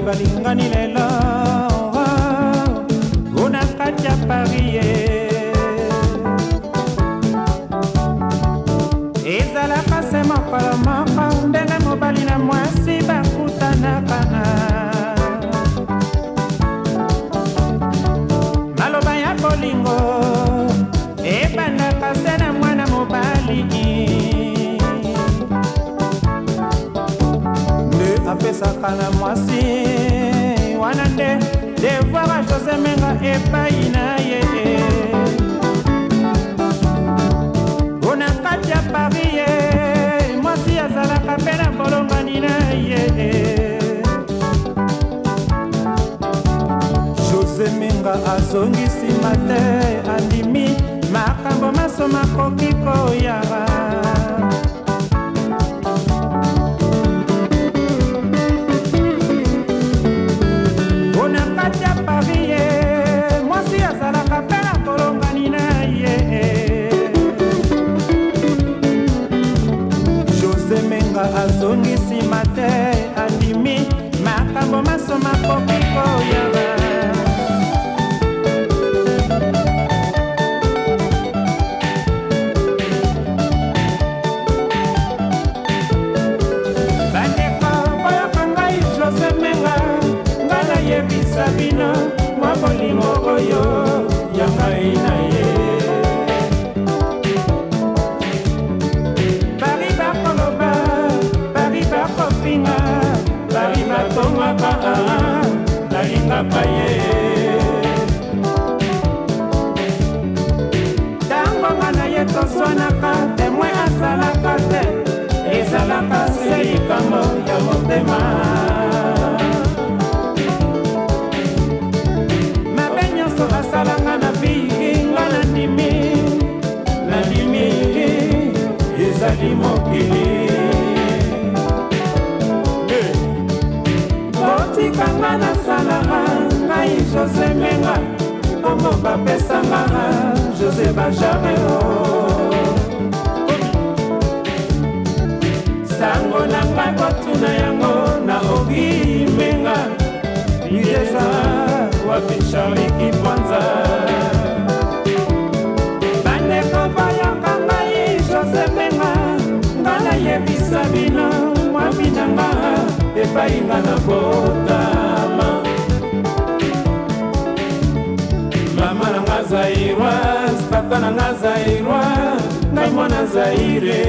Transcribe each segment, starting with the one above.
balingani lelo una kati ya Paris ezalaka se mokolo moko ndenge mobali na mwasi bakutanaka maloba ya bolingo ebandaka se na mwana mobali nde apesaka na mwasi wana nde devoir a José Menga epai na ye una kati ya Paris mwasi azalaka mpe na bolongani na ye José Menga azongisi mate andimi makambo maso makoki koyara una kati ya Paris mwasi azalaka mpe na bolongani na ye José Menga azongisi mate andimi makambo maso makoki koyara Sabino mwa bolingo oyo ya ngai na ye bari bakoloba bari bakofinga bari batongwaka nalingaka ye ntango nga na ye toswanaka temwe asalaka te ezalaka se likambo ya motema asalanga na binga na ndimi ezali mokili otikanga nasalanga ngai José Menga kombo bapesanga José Benjamin sango na ngai kotuna yango na Ogi Menga ideza wapi Charlie Kipwanza bandeko bayoka ngai José Menga ngana yebisa bino mwabinanga epai nga na botama mama nanga Zairwa tata nanga Zairwa ngai mwana Zaire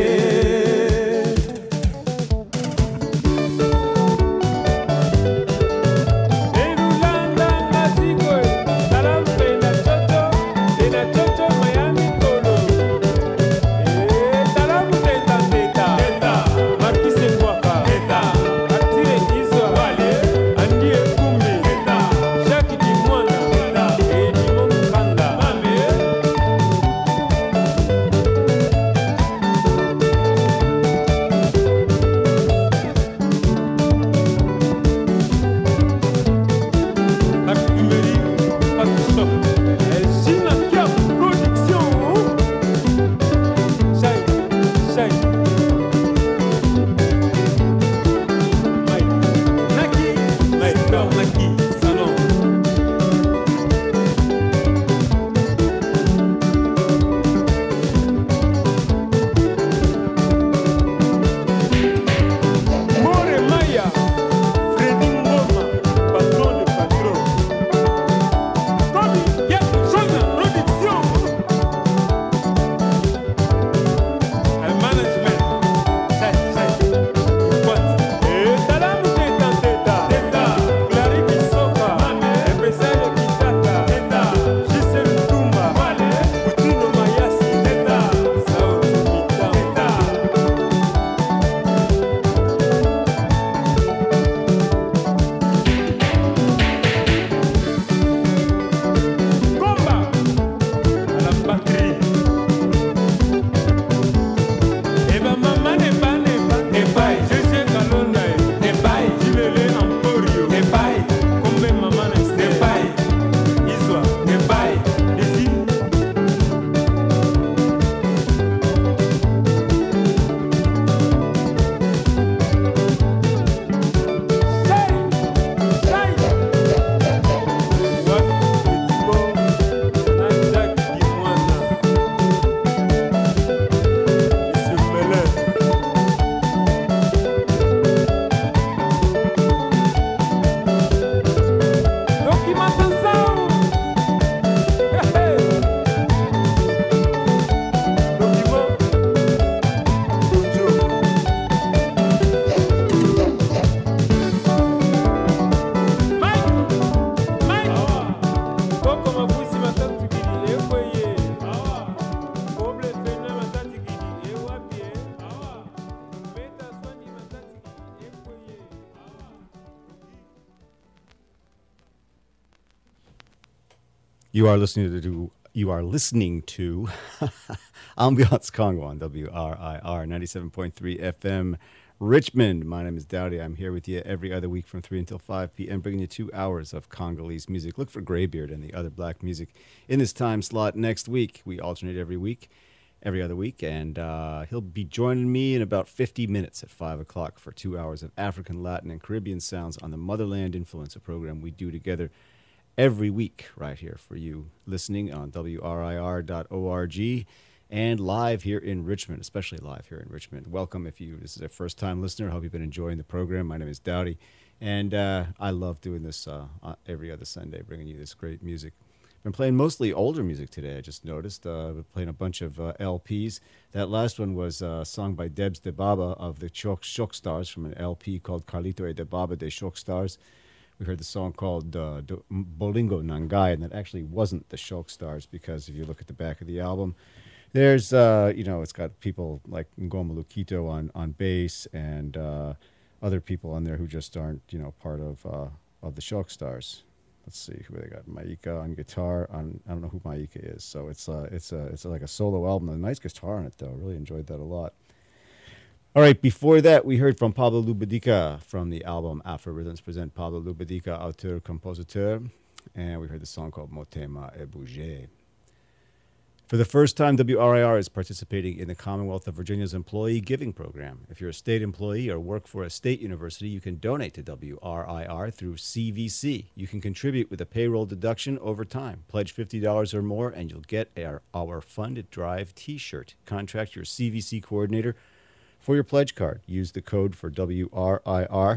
You are listening to Ambiance Congo on WRIR 97.3 FM Richmond. My name is Dowdy. I'm here with you every other week from 3 until 5 p.m., bringing you 2 hours of Congolese music. Look for Greybeard and the other black music in this time slot next week. We alternate every other week, and he'll be joining me in about 50 minutes at 5 o'clock for 2 hours of African, Latin, and Caribbean sounds on the Motherland Influencer program we do together every week right here for you listening on WRIR.org and live here in Richmond, especially live here in Richmond. Welcome if this is a first-time listener. I hope you've been enjoying the program. My name is Dowdy, and I love doing this every other Sunday, bringing you this great music. I've been playing mostly older music today, I just noticed. I've been playing a bunch of LPs. That last one was a song by Debs de Baba of the Shock Stars from an LP called Carlito e de Baba de Shock Stars. We heard the song called Bolingo Nangai, and that actually wasn't the Shock Stars, because if you look at the back of the album, there's, it's got people like Ngoma Lukito on bass and other people on there who just aren't, part of the Shock Stars. Let's see who they got. Maika on guitar. I don't know who Maika is. So it's like a solo album. A nice guitar on it, though. Really enjoyed that a lot. All right, before that, we heard from Pablo Lubadika from the album Afro Rhythms Present Pablo Lubadika, auteur-compositeur. And we heard the song called Motema et Bouger. For the first time, WRIR is participating in the Commonwealth of Virginia's Employee Giving Program. If you're a state employee or work for a state university, you can donate to WRIR through CVC. You can contribute with a payroll deduction over time. Pledge $50 or more, and you'll get our Funded Drive T-shirt. Contact your CVC coordinator for your pledge card. Use the code for WRIR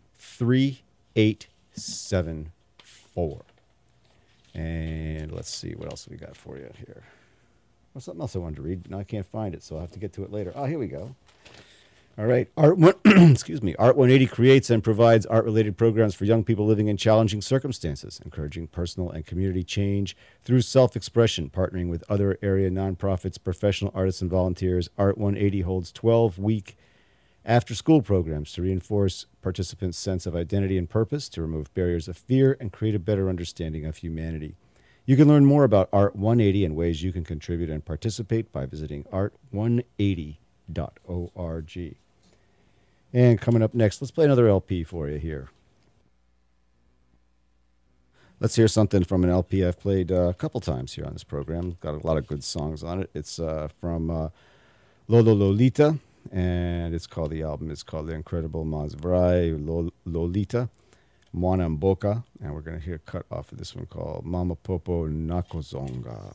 3874. And let's see what else we got for you here. Well, something else I wanted to read, but now I can't find it, so I'll have to get to it later. Oh, here we go. All right. Art 180 creates and provides art-related programs for young people living in challenging circumstances, encouraging personal and community change through self-expression, partnering with other area nonprofits, professional artists, and volunteers. Art 180 holds 12-week after-school programs to reinforce participants' sense of identity and purpose, to remove barriers of fear, and create a better understanding of humanity. You can learn more about Art 180 and ways you can contribute and participate by visiting art180.org. And coming up next, let's play another LP for you here. Let's hear something from an LP I've played a couple times here on this program. Got a lot of good songs on it. It's from Lolo Lolita, and it's called, the album is called The Incredible Mazvrai Lolita. Mwana Mboka, and we're going to hear a cut off of this one called Mama Popo Nakozonga.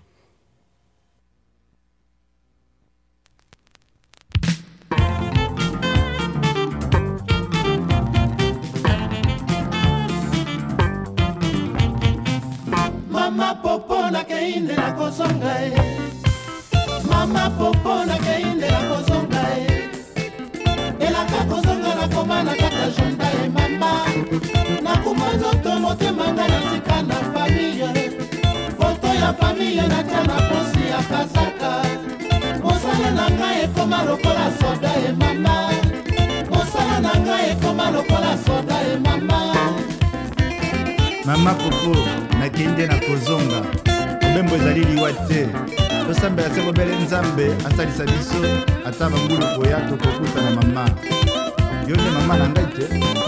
Mama Popo Nakeinde Nakozonga, Mama Popo Nakeinde Nakozonga, Elaka Kozonga Nakomana Kata Jonda Mama. Nakumozo tomote mangana tika na familia. Foto ya familia na tana posi ya kazaka. Mosala nangaye koma lokola soda e mama. Mosala nangaye koma lokola soda e mama. Mama Popo nakende na kozonga. Mbembo ezali liwa te. Tosambela se bobele nzambe asalisa biso ata bangulu koya tokokuta na mama. Yonde mama nangai te.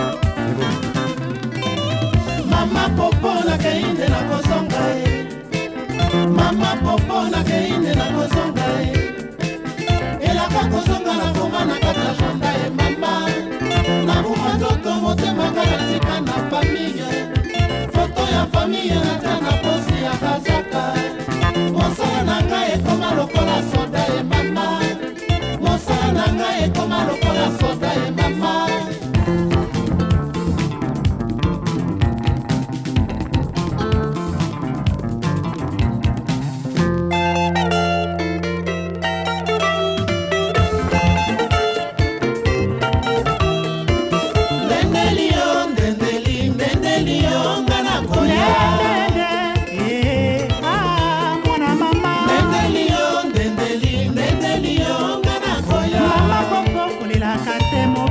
Mama Popo nakeinde na kozonga e. Mama Popo nakeinde na kozonga e. Elaka kozonga na komana kata jonda e mama. Na kumozo tomote mangana tika na familia. Foto ya familia na tana posi ya kazaka. Mosala nangaye koma lokola soda e mama. Mosala nangaye koma lokola soda e mama. Mama Popo,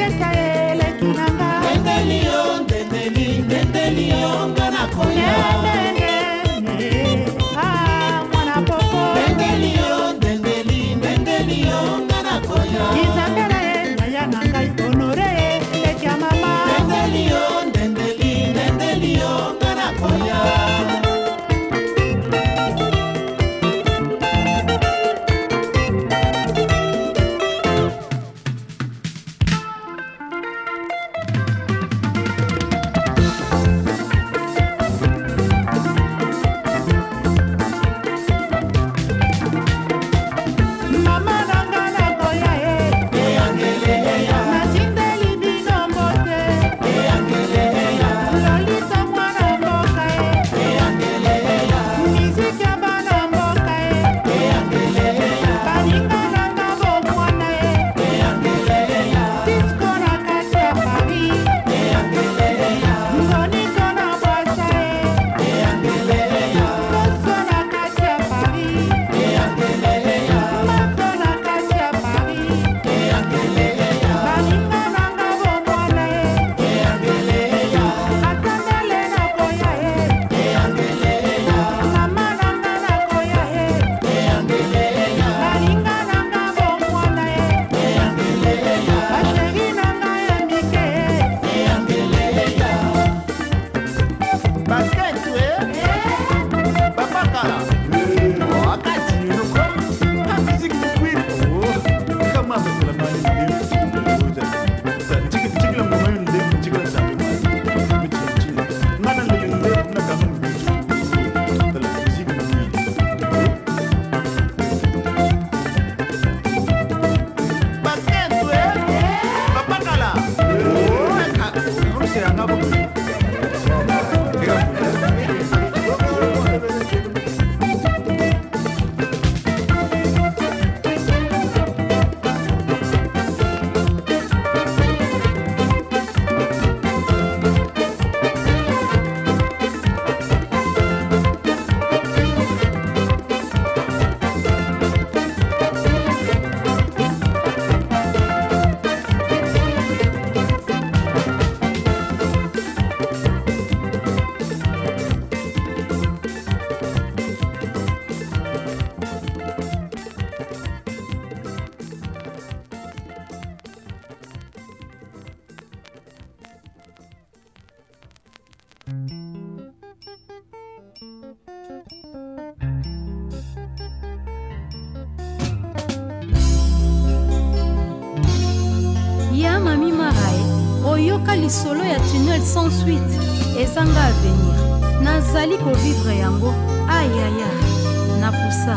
Ya Mami Marae, oyoka lisolo ya tunnel sans suite, ezanga à venir. Nazali ko vivre yango, ayaya, na pusa.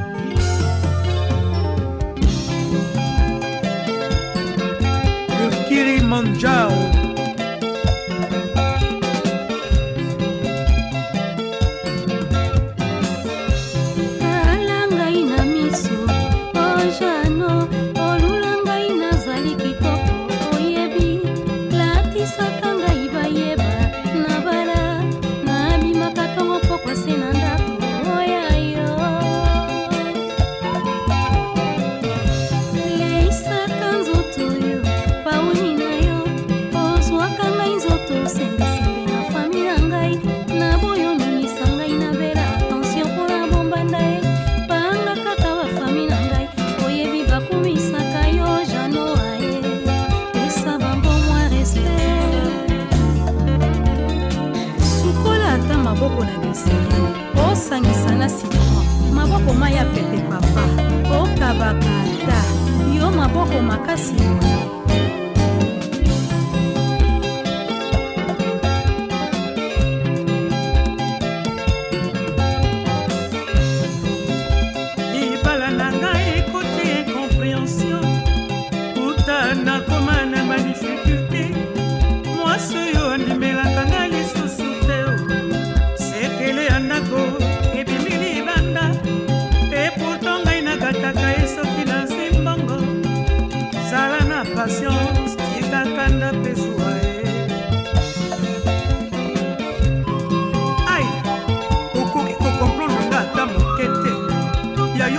Le Kilimanjaro.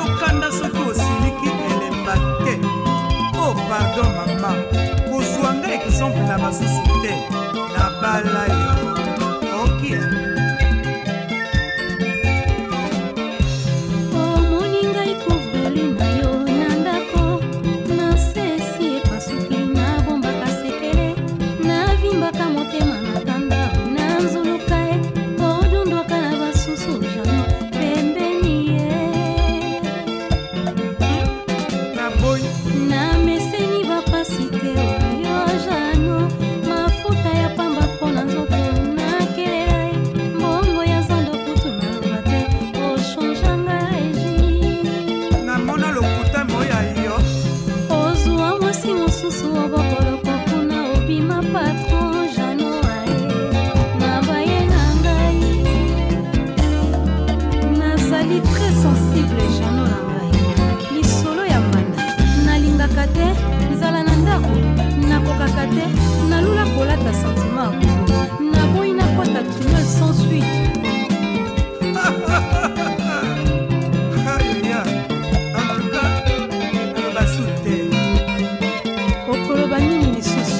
Pardon, maman, basusu te na bala yo okia omoni ngai koveli na yo na ndako na sesi epasuki nabombaka sekele navimbaka motema na kanda nanzuluka ye odundwaka na basusu jano pembeni ye na meseni bapasi te oyo jano mafuta ya pamba mpona nzoto nakelela ye mbongo ya zando kutu naloba te oshonjanga eji namona lokuta moya yo ozwa mwasi mosusu obokoloko kuna obima patron jano aye na baye na ngai nazali très sensible jano na ngai lisolo ya mbanda nalingaka te nzala na ndako nakokaka te nalula kolata sentima akulu naboyi nakota tunnel sans suite aya antuka basu te okoloba nini lisusu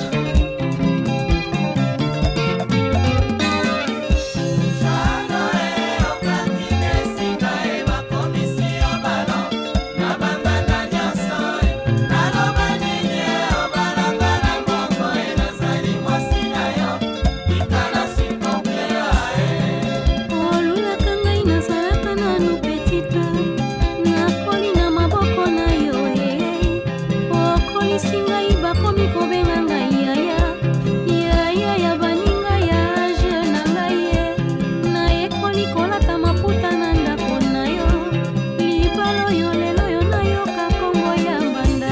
olulaka ngai nazalaka nanu petite nakoli na maboko na yo okolisi ngai bakomi kobenga ngai yaya yaya ya baninga ya age na ngai ye nayekoli kolata maputa na ndako na yo libala oyo lelo yo nayoka kongo ya mbanda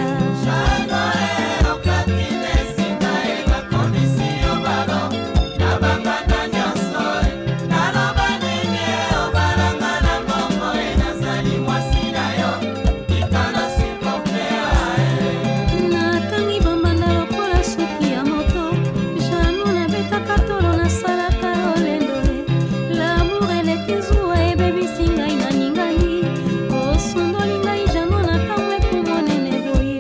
natangi bambanda lokola suki ya moto jano nabetaka tolo nasalaka lolendo lamour eleki zuwa ebebisi ngai na ningani osundoli ngai jano na ntango ekumonene boye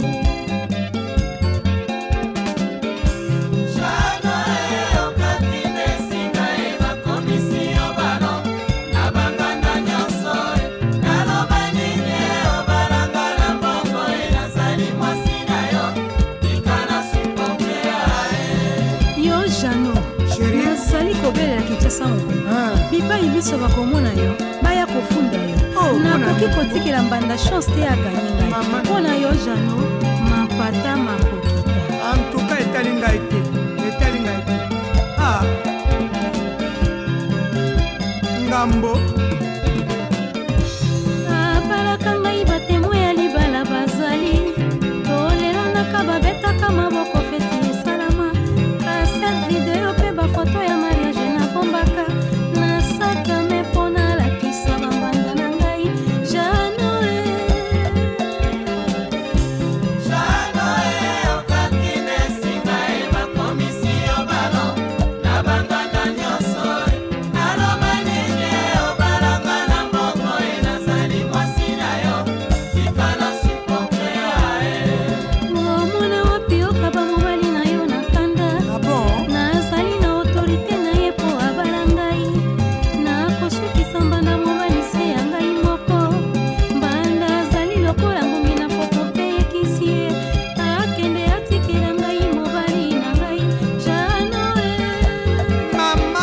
yo jano nazali kobelela kinshasa mobimba bipai biso bakomona yo baya kofunda yo nakoki kotikela mbanda chance te aganye ngai mpona yo jano mapata makokita antuka etali ngai te ngambo abalaka ngai batemo ya libala bazali tolelanaka babetaka maboko feti esalama kaset video mpe bafoto ya mariage nabombaka nasakame mpo nalakisa bambanda na ngai jano omona wapi okaba mobali na yo na kanda nazali na autorité na ye mpo abala ngai nakosukisa mbanda mobali se ya ngai moko mbanda azali lokola ngongi na poko mpe yekisi ye akende atikela ngai mobali na ngai jano mama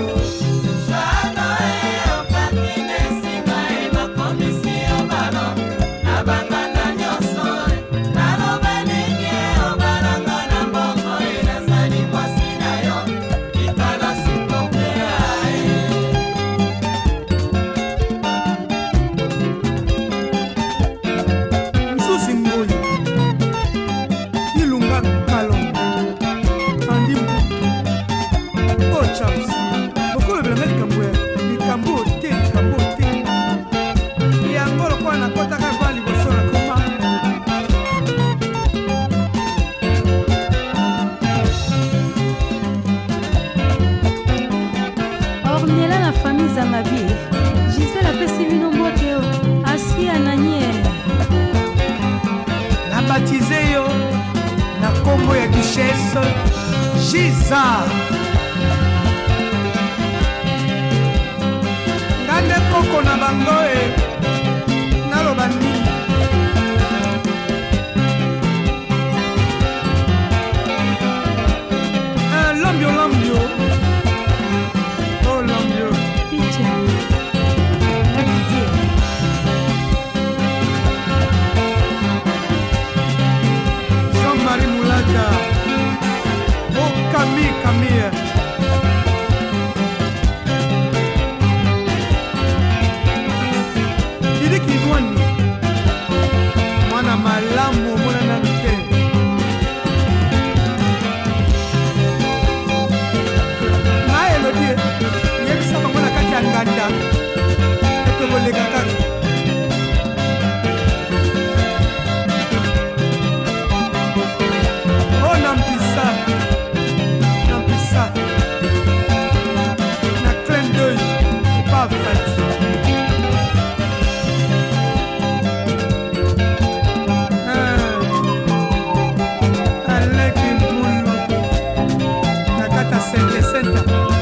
msusi ngoi ilunga kalongo andi mbutu charles okolobelanga likambo te yango lokola nakotaka kwa liboso na koma ornela na famille Zamabi Gisèle apesi bino mbote o asi ananie nabatize yo na kombo ya duchesse Giza ngande koko na bango naloba nini Lambio Lambio Oh Lambio Jean-Marie Moulaka Oh Camille Didi Kidwani Mwana malamu mwana nanute yebisa bango na kati ya nganda etokoleka kaka o na mpisa na clin d'œil pas fait aleki mbulu na kati ya senta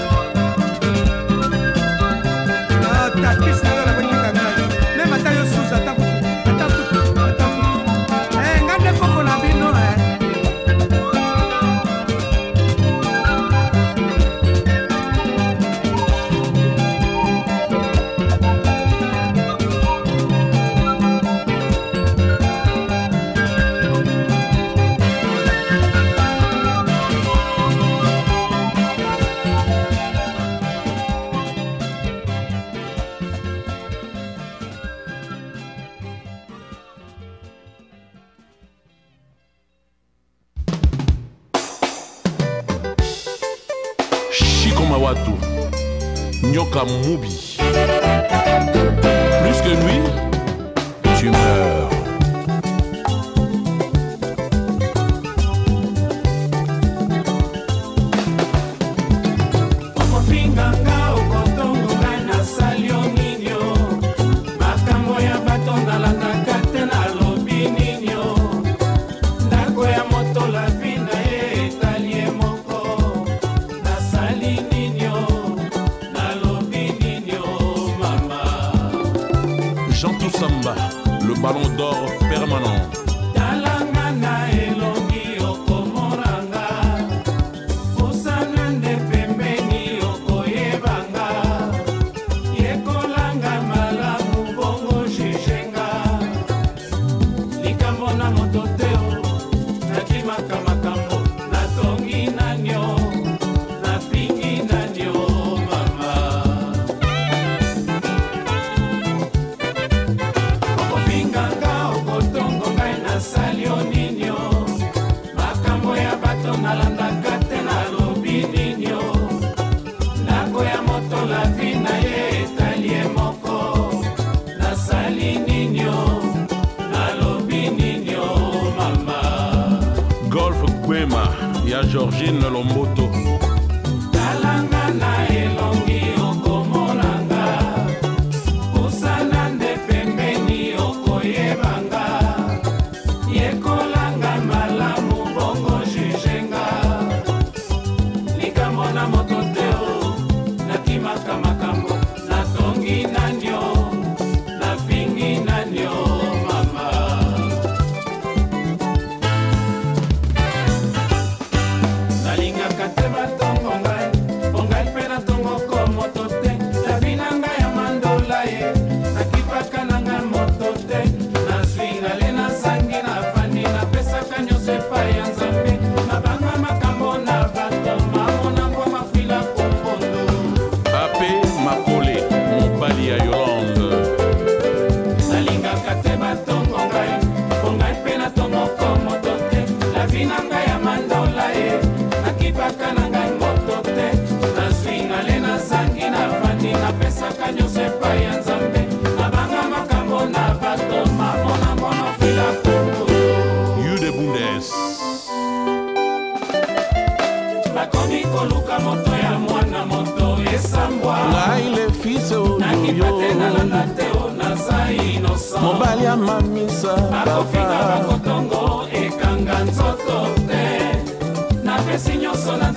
Mawatu, Nyoka Mubi. Plus que lui, tu meurs. Samba, le ballon d'or permanent. Ya Georgine Lomboto Talanga na elongi okomolanga Usana nde pembeni okoyebanga Yekolanga malamu bongo jijenga Likambo na mototeo Nakimaka makambo Natongi nanyo Nafingi nanyo mama Mobali ya mamisa Bakofika bakotongo ekanga nzoto te Na pesi nyonso na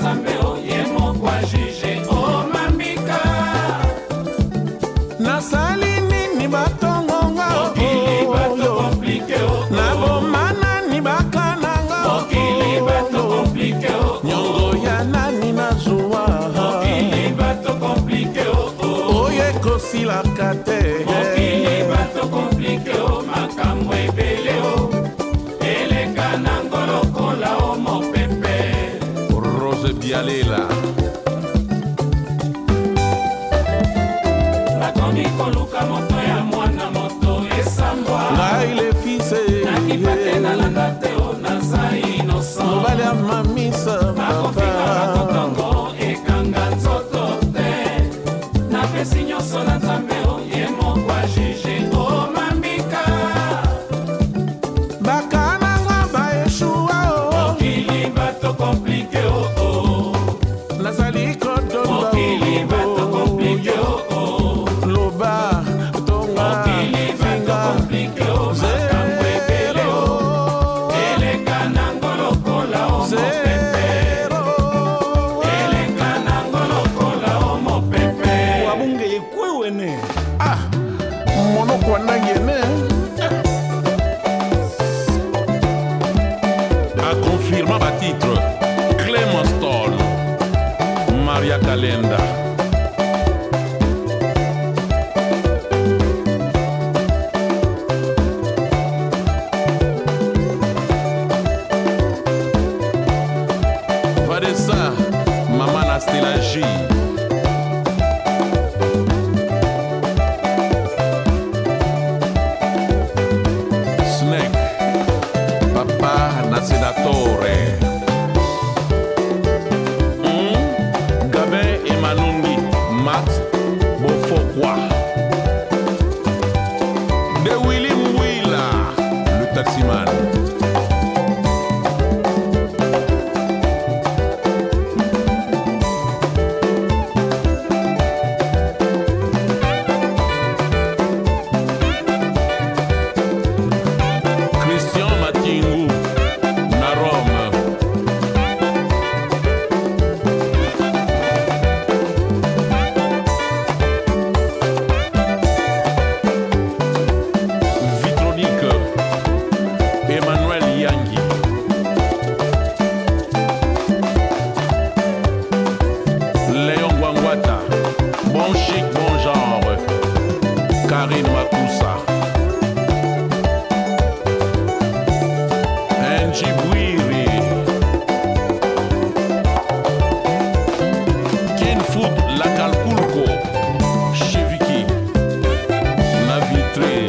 esilaka te mokili bato komplike o makambo ebele o eleka na ngolokola o mopepe Rose Bialela nakomi koluka moto ya mwana moto esambwa ngai le fise nakipate nalanda te o naza inosan mobali ya mamisa bakofika bakotongo ekanga nzoto te napesi nyonso na nzambe o ye moko ajije o mambika bakananga baeshua o mokili bato komplike o nazali kodonda mokili bato komplike o loba tonga mokili bato komplike o makambo ebele o eleka na ngolokola o mopepe eleka na ngolokola o mopepe wabunge ekwewene monoko nangene a confirma batitre Clément Stone Maria Calenda Vanessa Mama Nastilaji Snake Papa Nasedatore Gabin et Manungi Max Bofokwa De Willy Mwila Le taximan Christian Matingu na Rome Vitronique Emmanuel Yangi Léon Gwangwata Bon chic, bon genre Karine Makusa Angie Bouiri Ken Food La Calculco Cheviki Navitré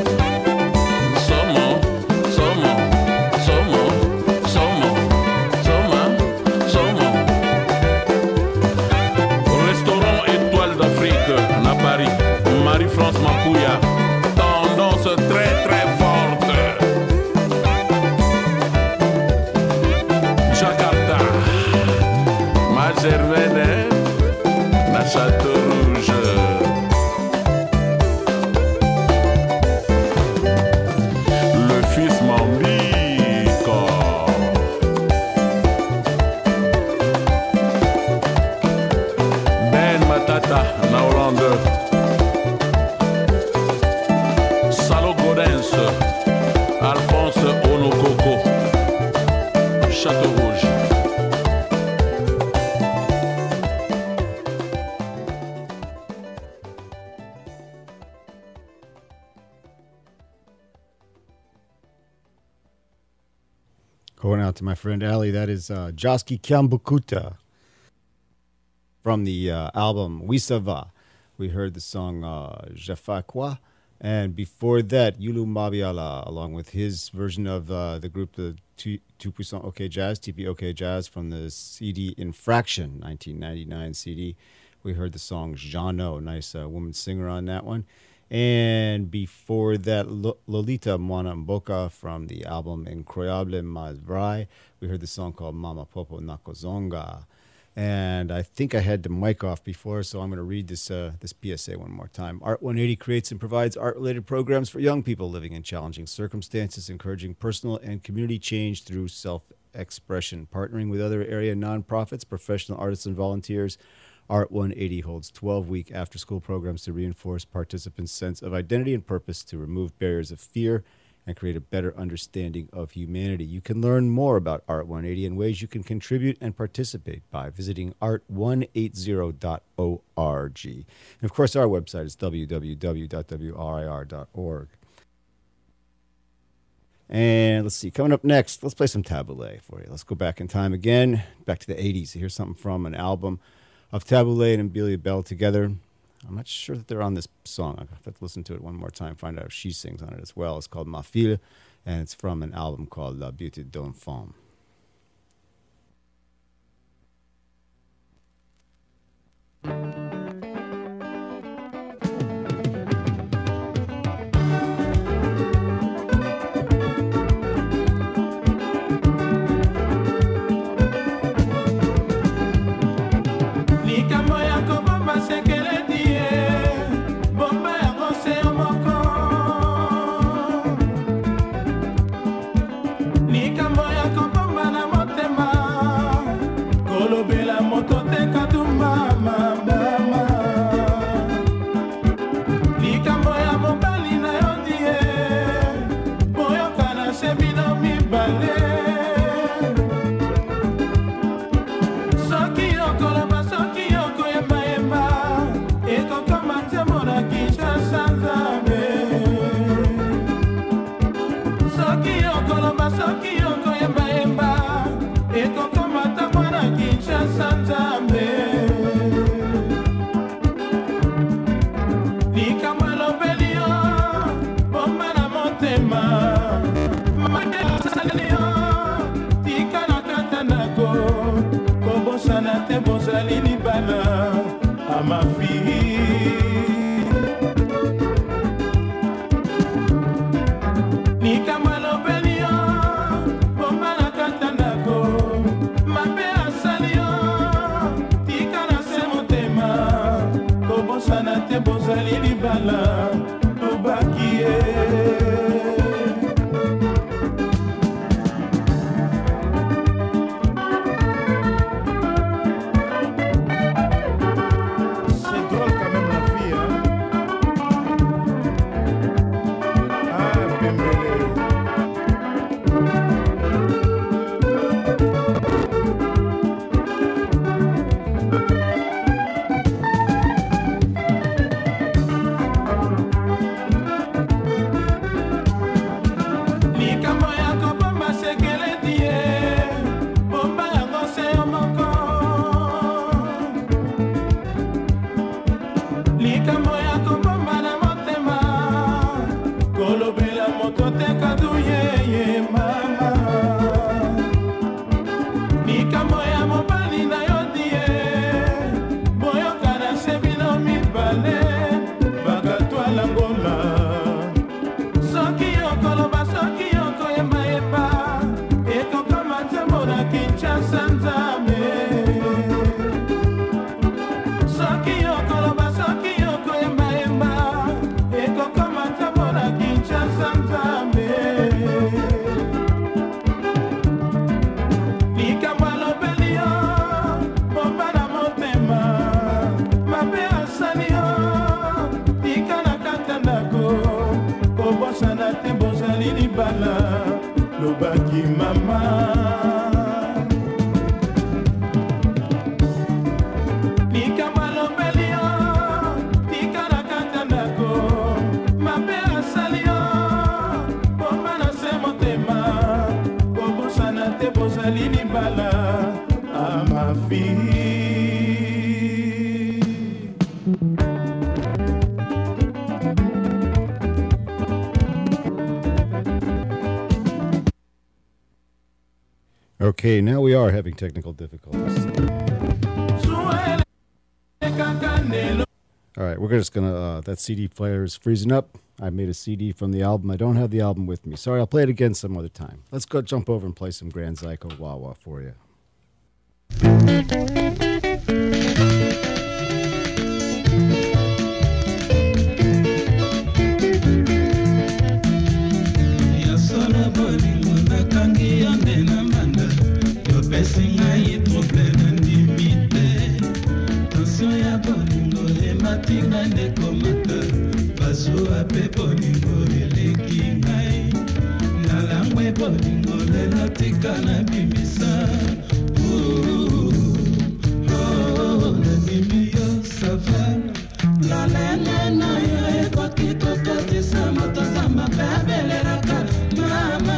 Somo Somo Somo Somo Soma Somo Restaurant Étoile d'Afrique na Paris Marie-France Mampouya Tendance très très forte Jakarta Mazervene na Château Rouge Le fils Mambico Ben Matata na Hollande Salo Godens Alphonse Onokoko Château Rouge Going out to my friend Ali, that is Joski Kiambukuta from the album Wisava. We heard the song Jafakwa. And before that, Yulu Mabiala, along with his version of the group, the Two Puissant OK Jazz, TP OK Jazz, from the CD Infraction, 1999 CD. We heard the song Jano, nice woman singer on that one. And before that, Lolita Mwana Mboka from the album Incroyable Mazvrai. We heard the song called Mama Popo Nakozonga. And I think I had the mic off before, so I'm going to read this PSA one more time. Art 180 creates and provides art-related programs for young people living in challenging circumstances, encouraging personal and community change through self-expression, partnering with other area nonprofits, professional artists, and volunteers. Art 180 holds 12-week after-school programs to reinforce participants' sense of identity and purpose, to remove barriers of fear and create a better understanding of humanity. You can learn more about Art 180 and ways you can contribute and participate by visiting art180.org. And of course, our website is www.wrir.org. And let's see, coming up next, let's play some Taboulé for you. Let's go back in time again, back to the 80s. Here's something from an album of Taboulé and Amelia Bell together. I'm not sure that they're on this song. I'll have to listen to it one more time, find out if she sings on it as well. It's called Ma Fille, and it's from an album called La Beauté d'une Femme. Okay, now we are having technical difficulties. All right, we're just gonna, that CD player is freezing up. I made a CD from the album. I don't have the album with me. Sorry, I'll play it again some other time. Let's go jump over and play some Grand Zyko Wah-Wah for you. Tina ne komata, baso ape poningo eleki ngai. lelo tika na bimisa nandimi yo sava lolenge na yo ekoki kokotisa moto za mabebelelaka mama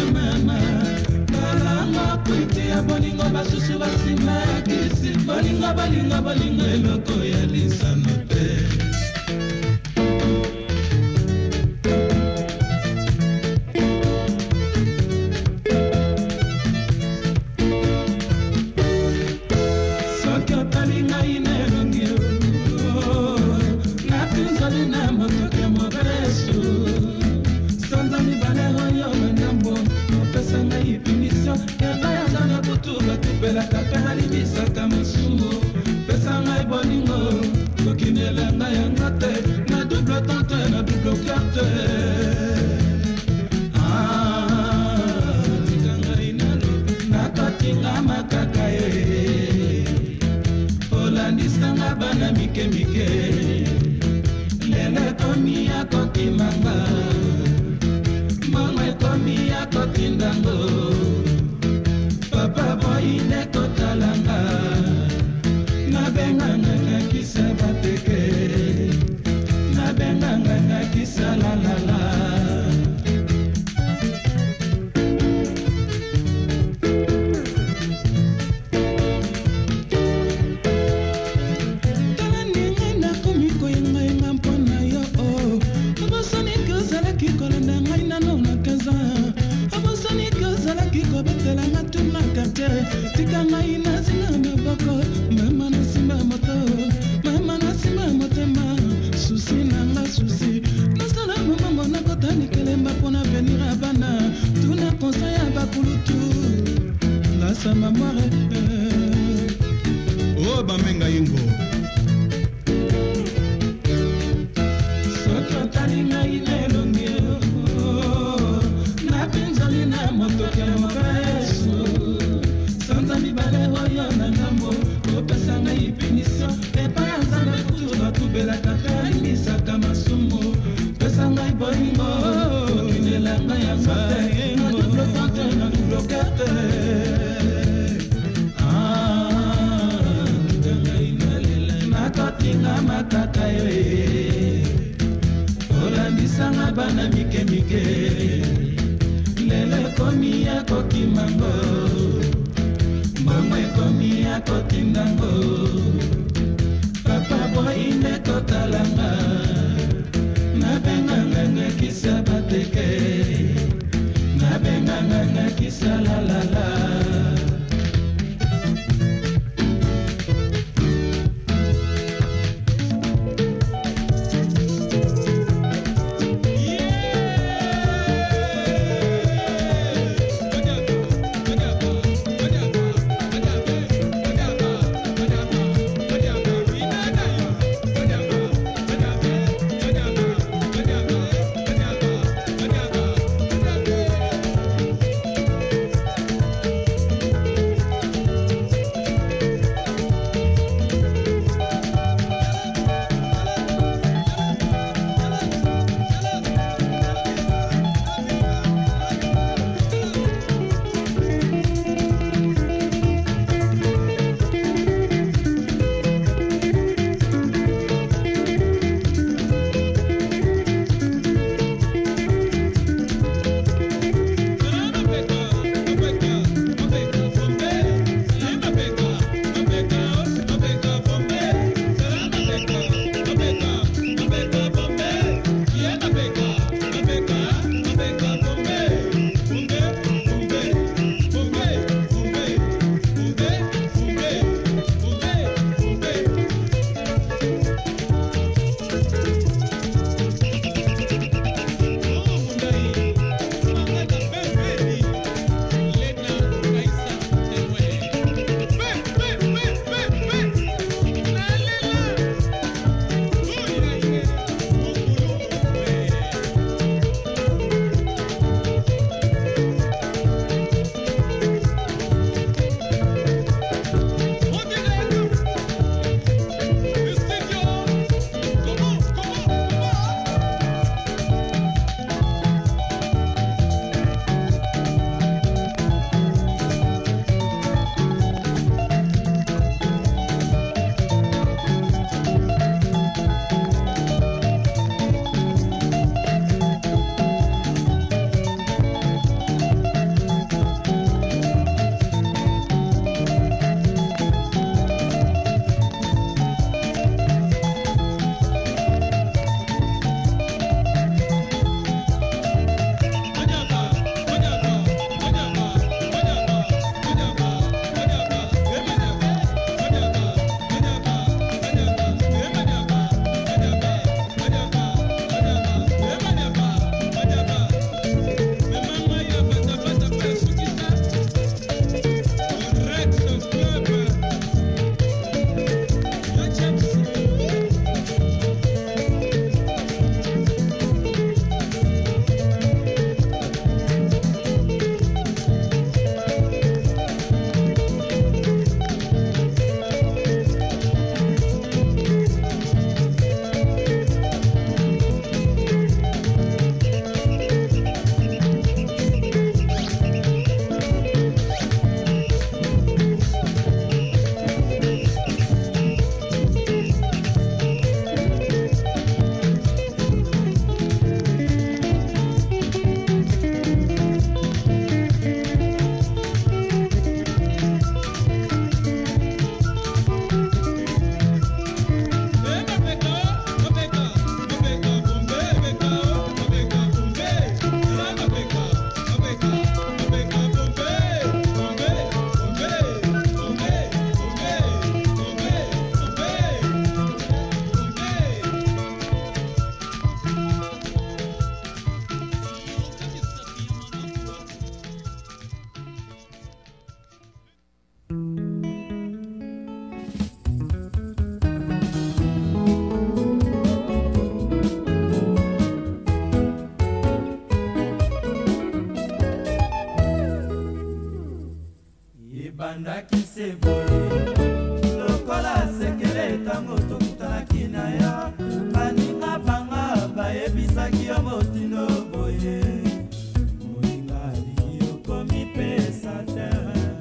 balanga kwiti ya bolingo basusu basima kisi bolingo eloko ya lisano te ebandaki se boye lokola sekele ntango tokutanaki na yo baninga banga bayebisaki yo motino boye moninga alingi okomi pesa te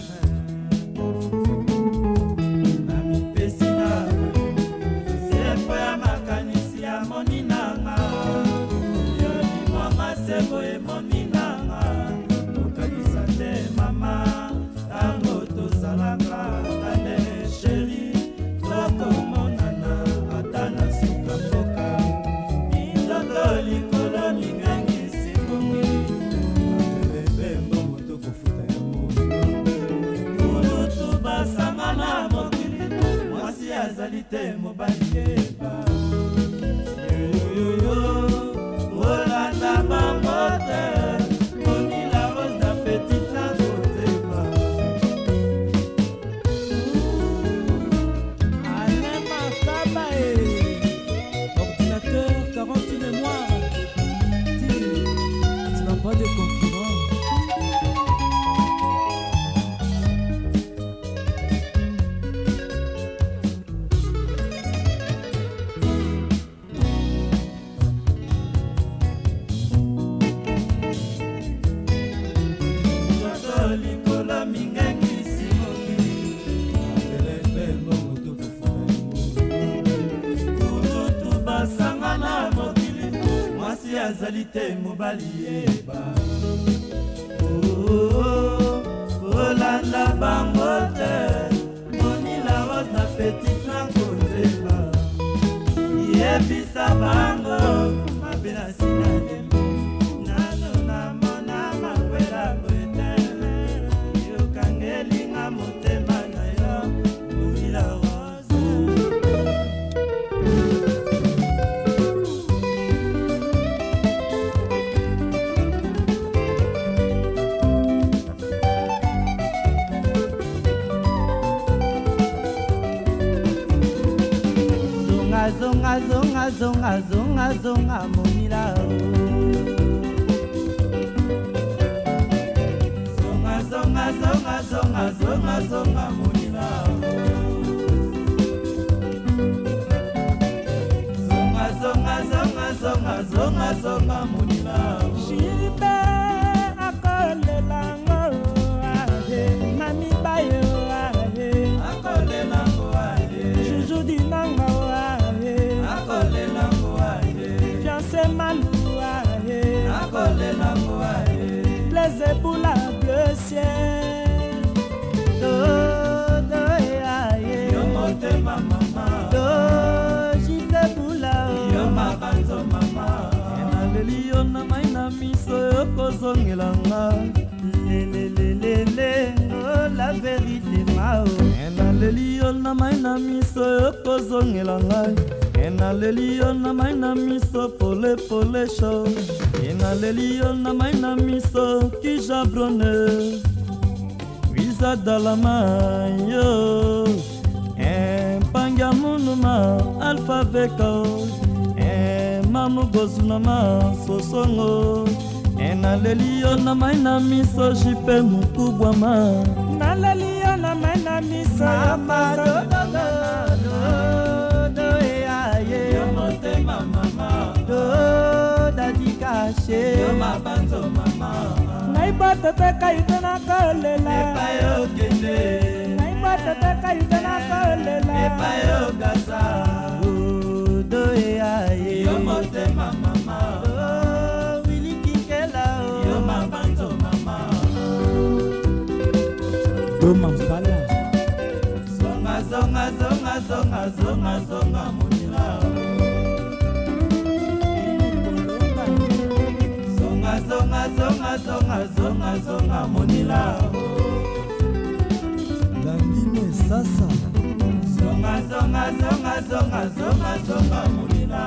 na mipesi na sepo ya makanisi ya moninanga yo limwanga se boye moninanga okanisa te mama tango tozalaka tande sheri tokomonana ata na suka mboka minzoto likolo mingangi simongi ebembo moto kofuta yango mulutu basanga na mokili mwasi azali te mobali yeba yoyoyo olanda bango te azalite mobali yeba olanda bango te monila rose na petit nankondeba yebisa bango mabe na sinalemi nano namona mangwelango etele yokangelinga motema na yo monila rose zonga monila zonga monila zonga monila shibe akolelango ahe mami bayo ahe akolelango ahe juju dinanga fiancé maloua akole la moae les éboules bleu ciel do aye yo mote mama do jite bula yo mabanzo mama na lelio na maina miso yo kozongelanga lelelelele la vérité mao na lelio na maina miso yo kozongelanga ena lelio na maina miso pole pole show ena lelio na maina miso kijabrone visa dalama yo panga munuma alfa veko manu gozunama sosongo ena lelio na maina miso jipe mukubwa ma na lelio na maina miso amado mama do dadi caché yo mabanzo mama naibata teka itana kolela epayo kende naibata teka itana kolela epayo gaza do aye yo motema mama wili kikela yo mabanzo mama do mambala zonga monila zonga monila landine sasa zonga monila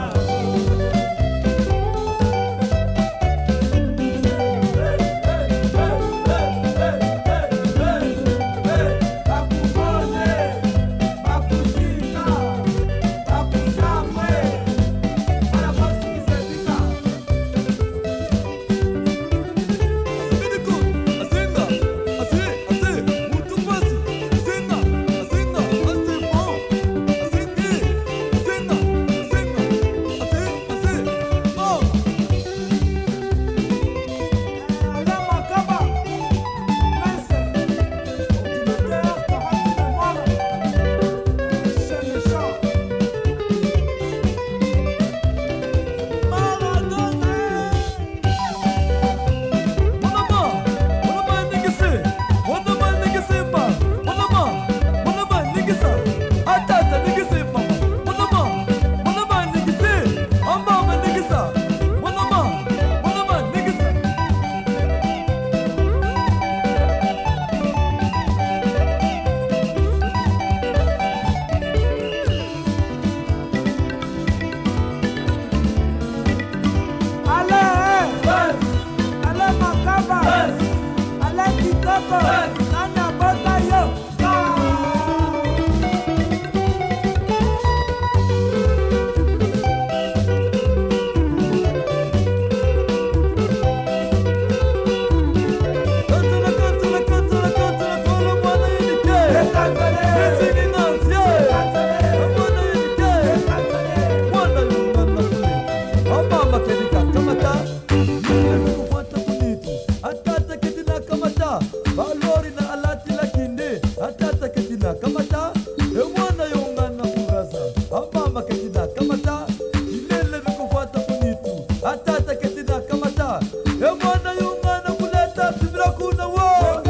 balori na alati la kinde atata ketina kamata emwana yongana kurasa amama ketina kamata ilele nikufuata kunitu atata ketina kamata emwana yongana kuleta tibira kuna wo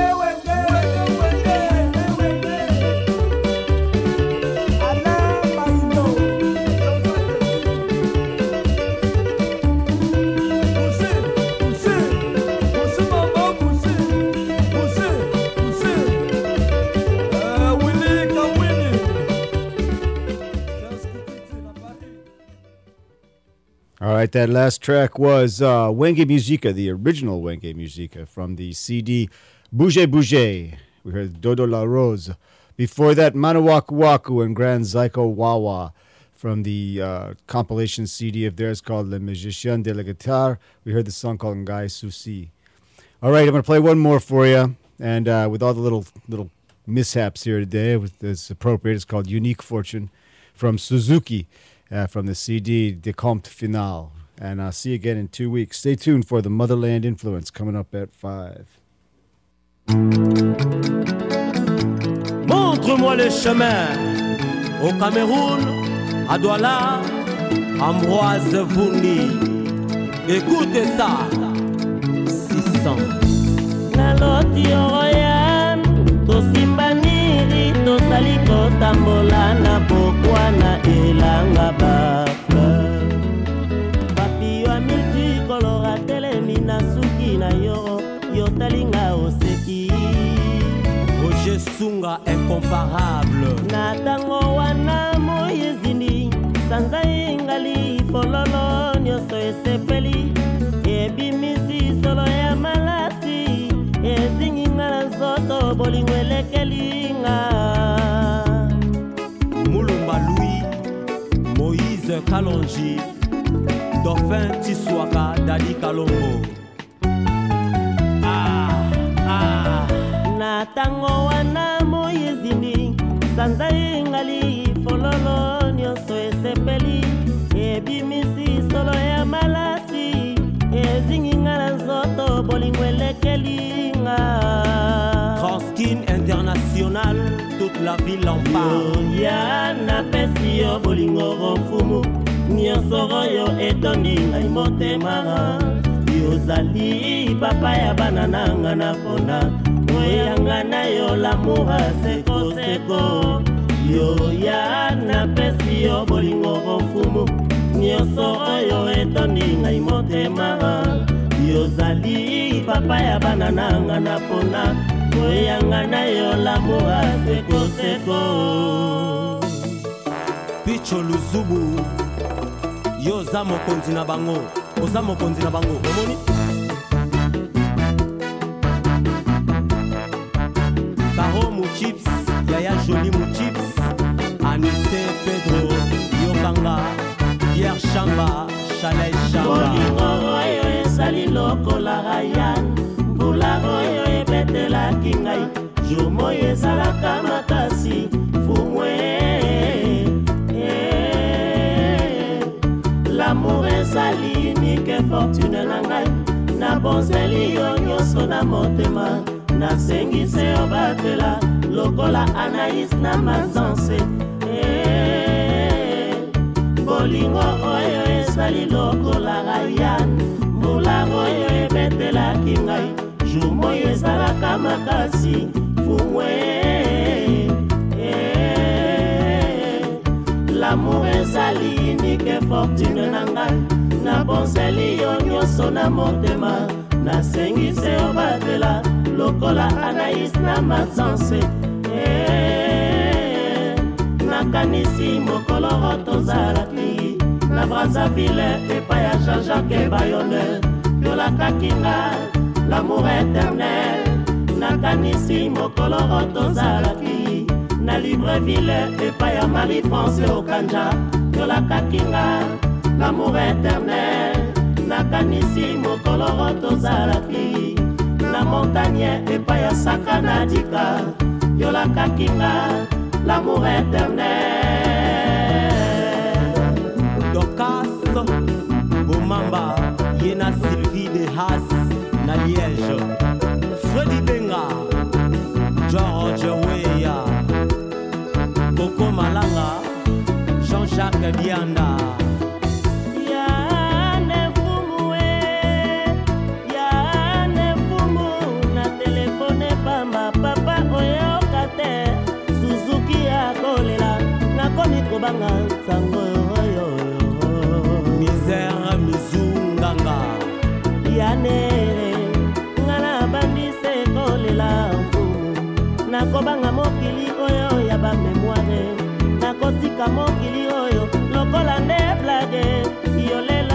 All right, that last track was Wenge Musica, the original Wenge Musica from the CD Bouge Bouge. We heard Dodo La Rose. Before that, Manawaku Waku and Grand Zyko Wawa from the compilation CD of theirs called Le Magicien de la Guitare. We heard the song called Ngai Susi. All right, I'm going to play one more for you. And with all the little mishaps here today, it's appropriate. It's called Unique Fortune from Suzuki. From the CD Decompte Finale. And I'll see you again in 2 weeks. Stay tuned for the Motherland Influence coming up at 5. Montre-moi le chemin. Au Cameroun, à Douala, Ambroise Vouni. Écoutez ça. 600. Naloti Oroyan, Tosimbaniri, Tosaliko Tambola, na Bokwana Elanga Bafla. Papi wa milki kolora telemina suki na yo, yotalinga oseki. Roger Sunga incomparable. Natango wana moyezini, sanza ingali fololo nyoso esepeli. Ebimisi solo ya malasi, ezinginga na zoto bolingwele kelinga. Mulumba Louis, Moïse Kalonji, Dauphin Tiswaka, Dadi Kalongo. Natango wana moyezini, sanza ingali fololo nyoso esepeli. Ebimisi solo ya malasi, ezinginga na zoto bolingwele kelinga. Transkin International, toute la ville en parle. Yana pesi yo bolingo rofumu, nyosoro yo etondi ngai motema. Yozali papa ya banananga na ponda, oyanga na yo l'amour seko seko. Yo yana pesi yo bolingo rofumu, nyosoro yo etondi ngai motema. Yozali papa ya banananga na ponda, oyanga na yo l'amour seko seko. Picho Luzubu, yo za mokonzi na bango, oza mokonzi na bango, omoni? Karo Mouchips, Yaya Jolie Mouchips, Anissé Pedro, Yokanga, Pierre Chamba, Chalet Chamba. Bolingo oyo esali lokola Ryan, mbula oyo ebetelaki ngai, jomo ezalaka makasi, fumwe. L'amour ezali unique fortune na ngai, na bonzeli yo nyonso na motema, nasengise yo batela lokola Anaïs na Mazanse. Bolingo oyo esali lokola Ryan, mbula oyo ebetelaki ngai, jumo ezalaka makasi, fumwe. L'amour ezali unique fortune na ngai, na bonzeli yo nyonso na motema, nasengise yo batela lokola Anaïs na Mazanse. Nakanisi mokolo tozalaki na Brazzaville epai ya Jean-Jacques Bayonne, yolakaki nga l'amour éternel. Nakanisi mokolo tozalaki na Libreville epai ya Marie-France Okanja, yolakaki nga l'amour éternel. Nakanisi mokolo tozalaki na Montagne epai ya Sakana Dika, yolakaki nga l'amour éternel. Docas, Bomamba, Yena Sylvie de Haas, na Liège. Freddy Benga, George Weya, Coco Malanga, Jean-Jacques Bianda. Kobanga sango yo misère mizunganga yane ngana bandise kolela mfumu nakobanga mokili oyo ya ba memoire nakotika mokili oyo lokola nde blage iolela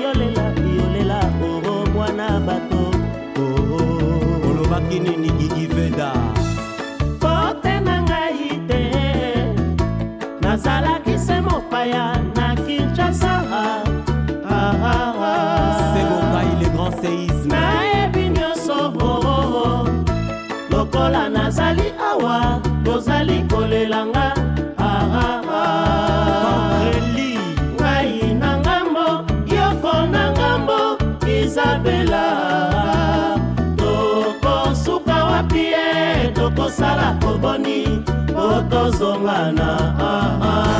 oro mwana bato olobaki nini gigiveda pote nangai te nazalaki se mopaya na Kinshasa c'est Bokai le grand séisme nayebi nyonso lokola nazali awa tozali kolelanga Reli ngai na ngambo yoko na ngambo Isabela tokosuka wapi tokosala koboni otozongana